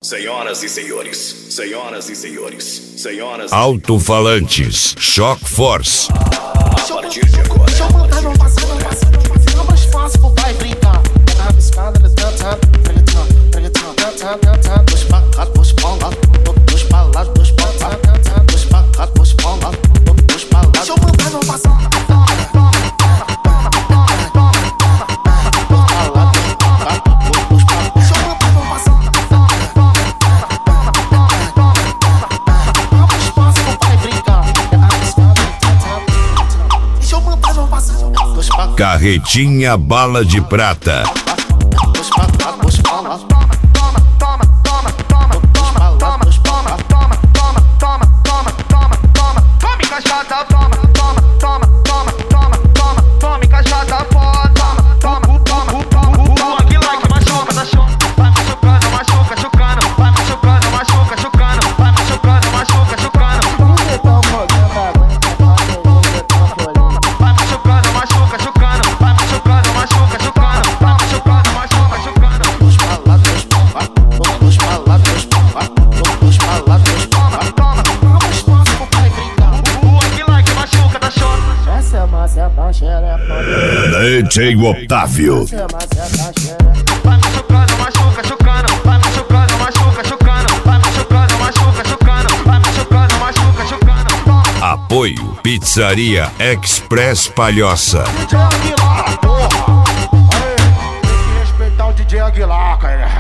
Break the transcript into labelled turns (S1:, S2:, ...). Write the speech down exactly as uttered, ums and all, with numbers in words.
S1: Senhoras e senhores, senhoras e senhores, senhoras.
S2: Alto-falantes, Shock Force.
S1: A partir de agora.
S3: Deixa eu montar meu passado, passado. Fica mais fácil, vou vai brincar. Tá rabiscada, levanta, reggaeton, reggaeton, reggaeton. Dois pacados, dois paulados, dois palados, dois paulados, dois pacados, dois paulados, dois palados. Deixa eu montar meu passado.
S2: Carretinha Bala de Prata. D J Otávio.
S3: Vai machucando, machuca, chocando. Vai machucando, machuca, chocando. Vai machucando, machuca, chocando. Vai machucando, machuca, chocando.
S2: Apoio Pizzaria Express Palhoça.
S3: D J Aguilar, porra! Aê, tem que respeitar o D J Aguilar, cara.